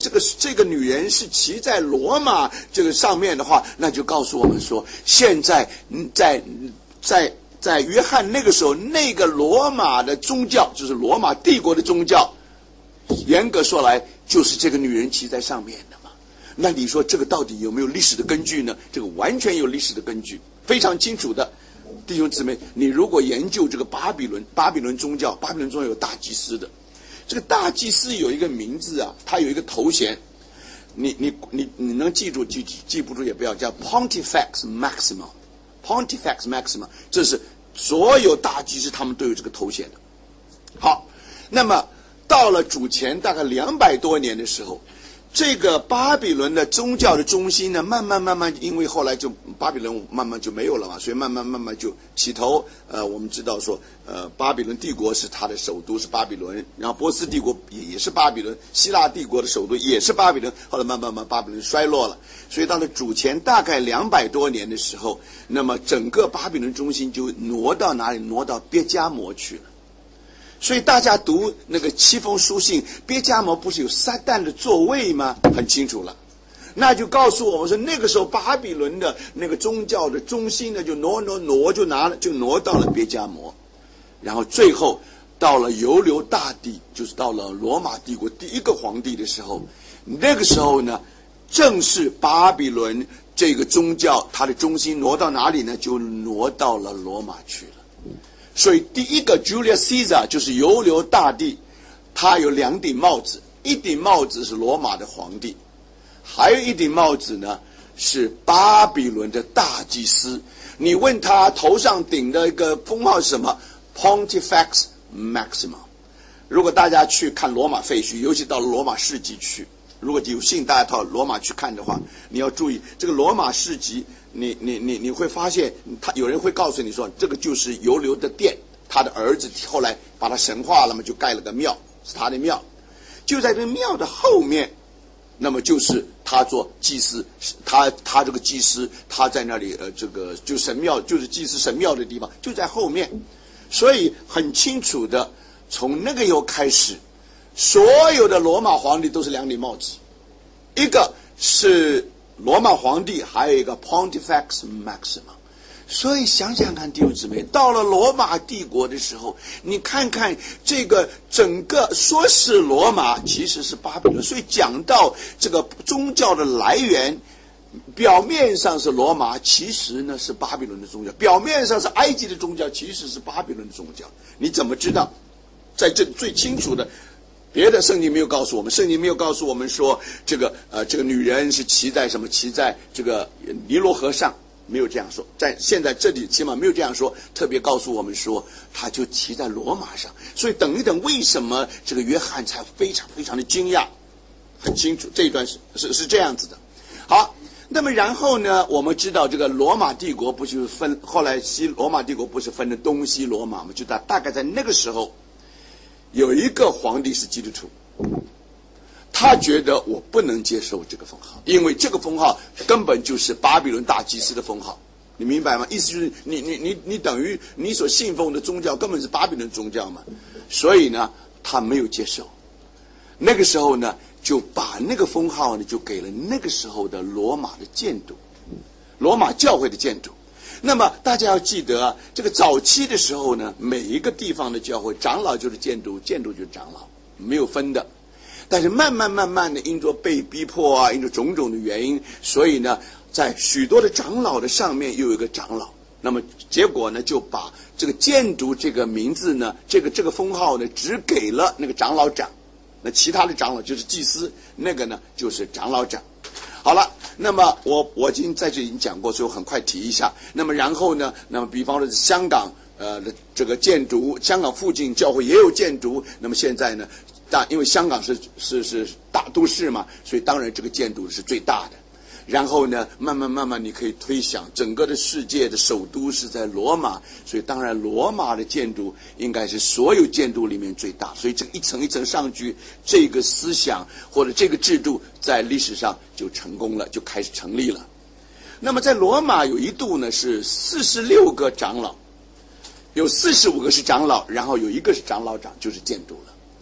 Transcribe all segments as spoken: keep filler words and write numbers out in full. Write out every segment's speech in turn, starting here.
这个这个女人是骑在罗马这个上面的话，那就告诉我们说，现在在在在约翰那个时候，那个罗马的宗教，就是罗马帝国的宗教，严格说来就是这个女人骑在上面的嘛。那你说这个到底有没有历史的根据呢？这个完全有历史的根据，非常清楚的。弟兄姊妹，你如果研究这个巴比伦巴比伦宗教，巴比伦宗教有大祭司的，这个大祭司有一个名字啊，他有一个头衔，你你你你能记住记记不住也不要，叫 Pontifex Maximus。Pontifex Maximus， 这是所有大祭司他们都有这个头衔的。好，那么到了主前大概两百多年的时候，这个巴比伦的宗教的中心呢，慢慢慢慢，因为后来就巴比伦慢慢就没有了嘛，所以慢慢慢慢就起头。呃，我们知道说，呃，巴比伦帝国是它的首都是巴比伦，然后波斯帝国也也是巴比伦，希腊帝国的首都也是巴比伦。后来慢慢慢巴比伦衰落了，所以到了主前大概两百多年的时候，那么整个巴比伦中心就挪到哪里？挪到别迦摩去了。所以大家读那个七封书信，别迦摩不是有撒旦的座位吗？很清楚了，那就告诉我们说，那个时候巴比伦的那个宗教的中心呢，就挪挪挪就拿了，就挪到了别迦摩，然后最后到了犹流大帝，就是到了罗马帝国第一个皇帝的时候，那个时候呢，正是巴比伦这个宗教它的中心挪到哪里呢？就挪到了罗马去了。所以第一个 Julius Caesar 就是犹流大帝，他有两顶帽子，一顶帽子是罗马的皇帝，还有一顶帽子呢是巴比伦的大祭司。你问他头上顶的一个封号是什么？ Pontifex Maximus。 如果大家去看罗马废墟，尤其到罗马市集去，如果有幸大家到罗马去看的话，你要注意这个罗马市集，你你你你会发现，他有人会告诉你说，这个就是犹流的殿，他的儿子后来把他神化了嘛，就盖了个庙，是他的庙。就在这个庙的后面，那么就是他做祭司，他他这个祭司他在那里呃，这个就神庙，就是祭司神庙的地方就在后面，所以很清楚的，从那个以后开始，所有的罗马皇帝都是两顶帽子，一个是罗马皇帝，还有一个 Pontifex Maximus。 所以想想看，弟兄姊妹，到了罗马帝国的时候，你看看这个整个说是罗马，其实是巴比伦。所以讲到这个宗教的来源，表面上是罗马，其实呢是巴比伦的宗教；表面上是埃及的宗教，其实是巴比伦的宗教。你怎么知道？在这最清楚的，别的圣经没有告诉我们，圣经没有告诉我们说这个呃这个女人是骑在什么，骑在这个尼罗河上，没有这样说。在现在这里起码没有这样说，特别告诉我们说他就骑在罗马上。所以等一等，为什么这个约翰才非常非常的惊讶？很清楚这一段是是是这样子的。好，那么然后呢，我们知道这个罗马帝国不就是分，后来西罗马帝国不是分了东西罗马吗？就大大概在那个时候，有一个皇帝是基督徒，他觉得我不能接受这个封号，因为这个封号根本就是巴比伦大祭司的封号，你明白吗？意思就是你你你你等于你所信奉的宗教根本是巴比伦宗教嘛，所以呢，他没有接受。那个时候呢，就把那个封号呢，就给了那个时候的罗马的建筑，罗马教会的建筑。那么大家要记得啊，这个早期的时候呢，每一个地方的教会，长老就是建筑，建筑就是长老，没有分的。但是慢慢慢慢的，因着被逼迫啊，因着种种的原因，所以呢，在许多的长老的上面又有一个长老。那么结果呢，就把这个建筑这个名字呢，这个这个封号呢，只给了那个长老长。那其他的长老就是祭司，那个呢就是长老长。好了，那么我我已经在这里已经讲过，所以我很快提一下。那么然后呢，那么比方说香港呃这个建筑，香港附近教会也有建筑。那么现在呢，大因为香港是是是大都市嘛，所以当然这个建筑是最大的。然后呢，慢慢慢慢你可以推想，整个的世界的首都是在罗马，所以当然罗马的建筑应该是所有建筑里面最大。所以这一层一层上去，这个思想或者这个制度在历史上就成功了，就开始成立了。那么在罗马有一度呢是四十六个长老，有四十五个是长老，然后有一个是长老长，就是建筑了。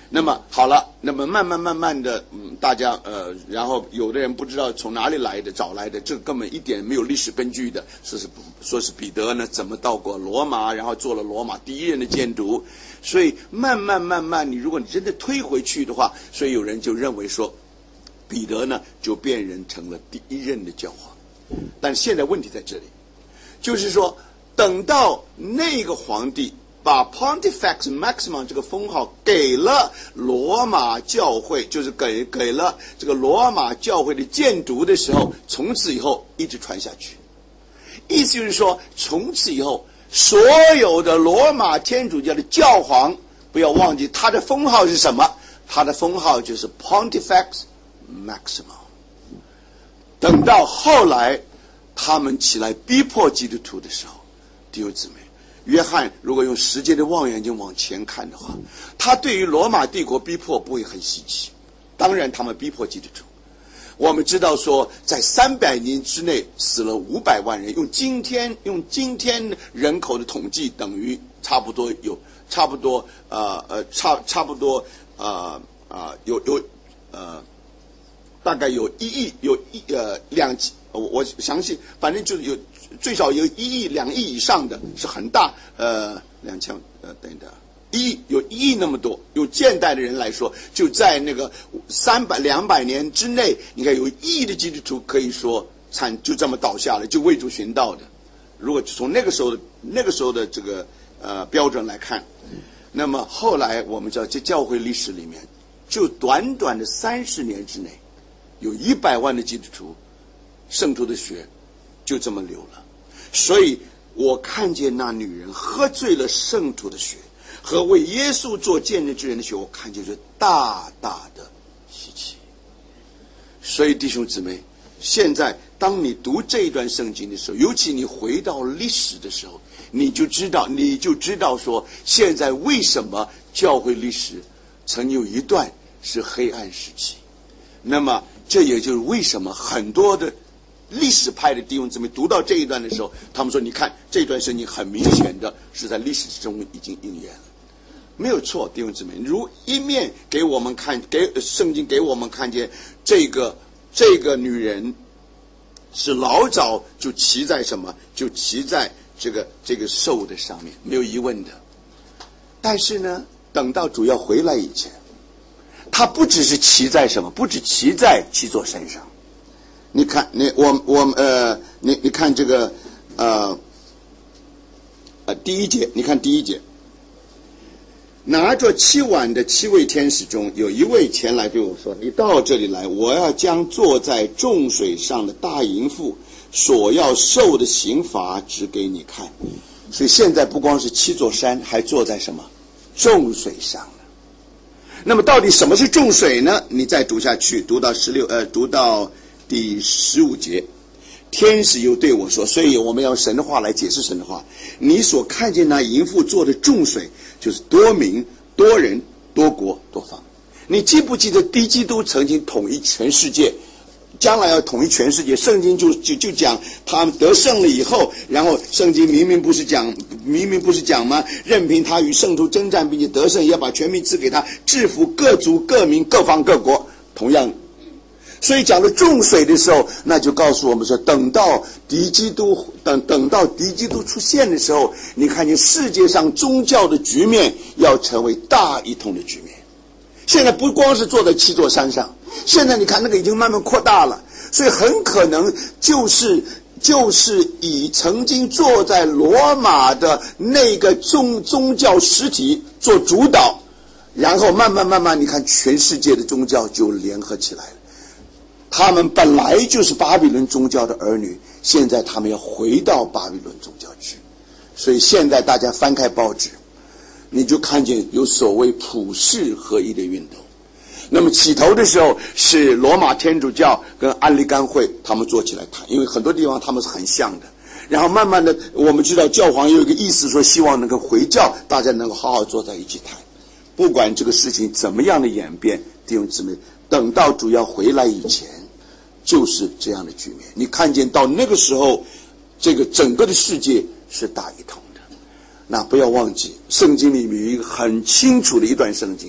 那么好了，那么慢慢慢慢的，嗯，大家呃，然后有的人不知道从哪里来的找来的，这个根本一点没有历史根据的，说是说是彼得呢怎么到过罗马，然后做了罗马第一任的监督，所以慢慢慢慢，你如果你真的推回去的话，所以有人就认为说，彼得呢就变人成了第一任的教皇，但现在问题在这里，就是说等到那个皇帝把 Pontifex Maximus 这个封号给了罗马教会，就是给给了这个罗马教会的建筑的时候，从此以后一直传下去。意思就是说，从此以后，所有的罗马天主教的教皇，不要忘记他的封号是什么？他的封号就是 Pontifex Maximus。等到后来他们起来逼迫基督徒的时候，弟兄姊妹，约翰如果用时间的望远镜往前看的话，他对于罗马帝国逼迫不会很稀奇。当然他们逼迫基督徒，我们知道说在三百年之内死了五百万人，用今天用今天人口的统计，等于差不多有差不多呃呃差差不多呃呃有有呃大概有一亿有一呃两我我详细反正就是有最少有一亿两亿以上的，是很大呃两千呃等等一亿有一亿那么多，有现代的人来说，就在那个三百两百年之内，你看有一亿的基督徒可以说惨就这么倒下了，就为主寻道的。如果从那个时候的那个时候的这个呃标准来看，那么后来我们知道，在教会历史里面，就短短的三十年之内，有一百万的基督徒圣徒的血就这么流了。所以我看见那女人喝醉了圣徒的血和为耶稣做见证之人的血，我看见是大大的稀奇。所以弟兄姊妹，现在当你读这一段圣经的时候，尤其你回到历史的时候，你就知道你就知道说，现在为什么教会历史曾有一段是黑暗时期。那么这也就是为什么很多的历史派的弟兄姊妹读到这一段的时候，他们说你看这段圣经很明显的是在历史中已经应验了。没有错，弟兄姊妹，如一面给我们看，给圣经给我们看见这个这个女人是老早就骑在什么，就骑在这个这个兽的上面，没有疑问的。但是呢，等到主要回来以前，他不只是骑在什么，不止骑在七座山上。你看，你我我呃，你你看这个呃呃第一节，你看第一节。拿着七碗的七位天使中，有一位前来对我说：“你到这里来，我要将坐在众水上的大淫妇所要受的刑罚指给你看。”所以现在不光是七座山，还坐在什么众水上了。那么到底什么是众水呢？你再读下去，读到十六呃，读到第十五节。天使又对我说，所以我们要用神的话来解释神的话。你所看见那淫妇坐的众水，就是多民、多人、多国、多方。你记不记得敌基督曾经统一全世界，将来要统一全世界？圣经就就就讲他们得胜了以后，然后圣经明明不是讲明明不是讲吗？任凭他与圣徒征战，并且得胜，也把权柄赐给他，制服各族、各民、各方、各国。同样。所以讲到众水的时候，那就告诉我们说，等到敌基督等等到敌基督出现的时候，你看见世界上宗教的局面要成为大一统的局面。现在不光是坐在七座山上，现在你看那个已经慢慢扩大了，所以很可能就是就是以曾经坐在罗马的那个宗宗教实体做主导，然后慢慢慢慢，你看全世界的宗教就联合起来了。他们本来就是巴比伦宗教的儿女，现在他们要回到巴比伦宗教去。所以现在大家翻开报纸，你就看见有所谓普世合一的运动。那么起头的时候是罗马天主教跟安利甘会他们坐起来谈，因为很多地方他们是很像的。然后慢慢的我们知道教皇有一个意思说，希望能够回教，大家能够好好坐在一起谈。不管这个事情怎么样的演变，弟兄姊妹，等到主要回来以前，就是这样的局面。你看见到那个时候，这个整个的世界是大一统的。那不要忘记，圣经里面有一个很清楚的一段圣经，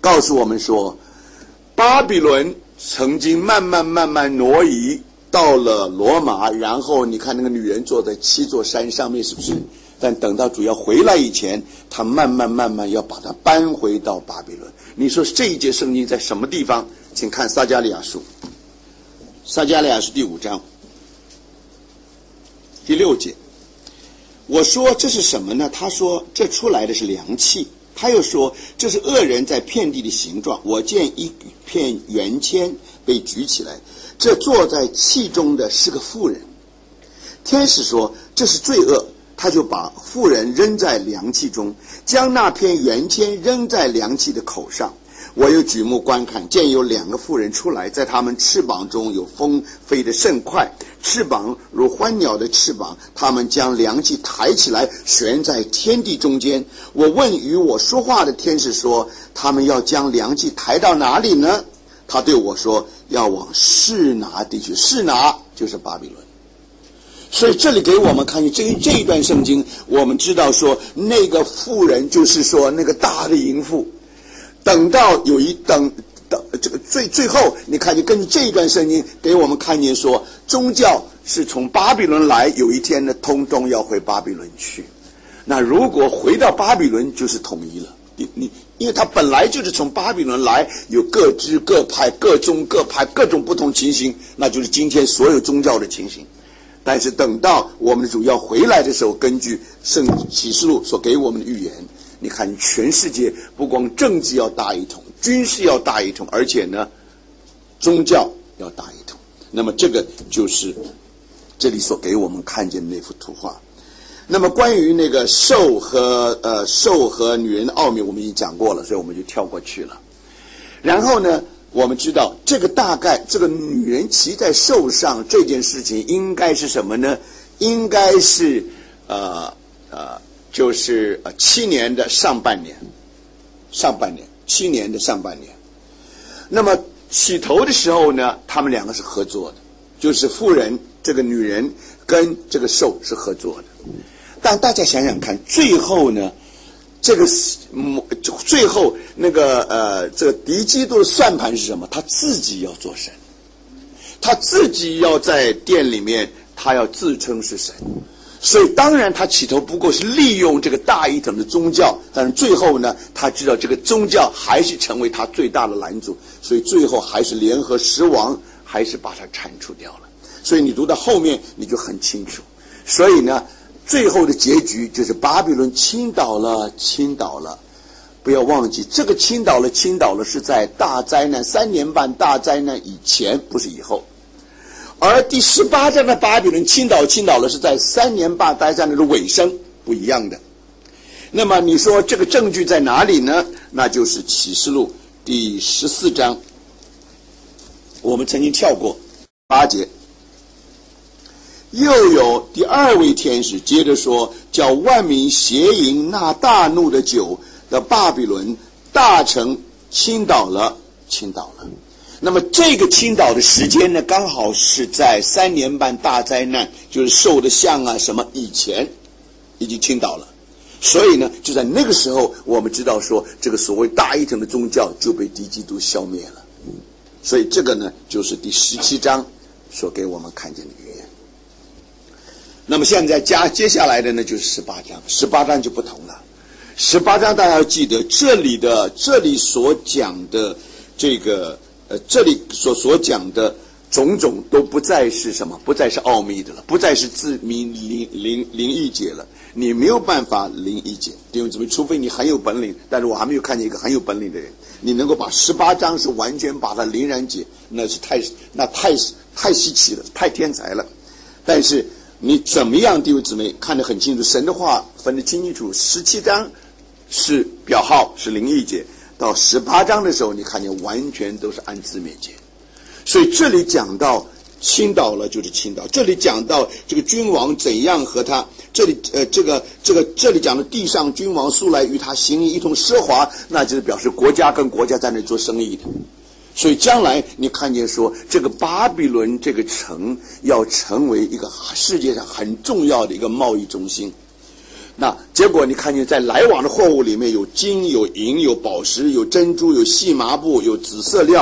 告诉我们说，巴比伦曾经慢慢慢慢挪移到了罗马，然后你看那个女人坐在七座山上面，是不是？但等到主要回来以前，他慢慢慢慢要把它搬回到巴比伦。你说这一节圣经在什么地方？请看撒迦利亚书，撒迦利亚书第五章第六节。我说这是什么呢？他说这出来的是凉气。他又说这是恶人在遍地的形状。我见一片圆签被举起来，这坐在气中的是个妇人。天使说这是罪恶，他就把妇人扔在凉气中，将那片圆签扔在凉气的口上。我又举目观看，见有两个妇人出来，在他们翅膀中有风飞得甚快，翅膀如欢鸟的翅膀，他们将凉气抬起来，悬在天地中间。我问与我说话的天使说，他们要将凉气抬到哪里呢？他对我说，要往示拿地区。示拿就是巴比伦。所以这里给我们看见这这一段圣经，我们知道说那个妇人就是说那个大的淫妇。等到有一等等这个最最后，你看见根据这一段圣经给我们看见说，宗教是从巴比伦来，有一天呢，通通要回巴比伦去。那如果回到巴比伦，就是统一了。你你，因为他本来就是从巴比伦来，有各支各派、各宗各派、各种不同情形，那就是今天所有宗教的情形。但是等到我们的主要回来的时候，根据圣启示录所给我们的预言。你看，全世界不光政治要大一统，军事要大一统，而且呢，宗教要大一统。那么这个就是这里所给我们看见的那幅图画。那么关于那个兽和呃兽和女人的奥秘，我们已经讲过了，所以我们就跳过去了。然后呢，我们知道这个大概这个女人骑在兽上这件事情应该是什么呢？应该是呃呃。就是呃七年的上半年，上半年七年的上半年。那么起头的时候呢，他们两个是合作的，就是妇人这个女人跟这个兽是合作的。但大家想想看，最后呢，这个最后那个呃这个敌基督的算盘是什么？他自己要做神，他自己要在殿里面，他要自称是神。所以当然他起头不过是利用这个大一统的宗教，但是最后呢，他知道这个宗教还是成为他最大的拦阻，所以最后还是联合十王，还是把他铲除掉了。所以你读到后面你就很清楚。所以呢，最后的结局就是巴比伦倾倒了，倾倒了。不要忘记，这个倾倒了，倾倒了是在大灾难三年半大灾难以前，不是以后。而第十八章的巴比伦倾倒倾倒了是在三年半大灾难的尾声，不一样的。那么你说这个证据在哪里呢？那就是启示录第十四章，我们曾经跳过八节。又有第二位天使接着说，叫万民邪淫那大怒的酒的巴比伦大城倾倒了，倾倒了。那么这个倾倒的时间呢，刚好是在三年半大灾难，就是兽的像啊什么以前已经倾倒了。所以呢，就在那个时候，我们知道说，这个所谓大一统的宗教就被敌基督消灭了。所以这个呢，就是第十七章所给我们看见的预言。那么现在加接下来的呢，就是十八章，十八章就不同了。十八章大家要记得，这里的这里所讲的这个。呃，这里所所讲的种种都不再是什么，不再是奥秘的了，不再是自明灵灵灵异解了。你没有办法灵异解，弟兄姊妹，除非你很有本领。但是我还没有看见一个很有本领的人，你能够把十八章是完全把它灵然解，那是太那太太稀奇了，太天才了。但是你怎么样，弟兄姊妹看得很清楚，神的话分得清清楚。十七章是表号，是灵异解。到十八章的时候，你看见完全都是按字面解。所以这里讲到倾倒了就是倾倒，这里讲到这个君王怎样和他，这里呃这个这个这里讲的地上君王素来与他行一同奢华，那就是表示国家跟国家在那做生意的。所以将来你看见说，这个巴比伦这个城要成为一个世界上很重要的一个贸易中心。 那结果你看见在来往的货物里面有金、有银、有宝石、有珍珠、有细麻布、有紫色料。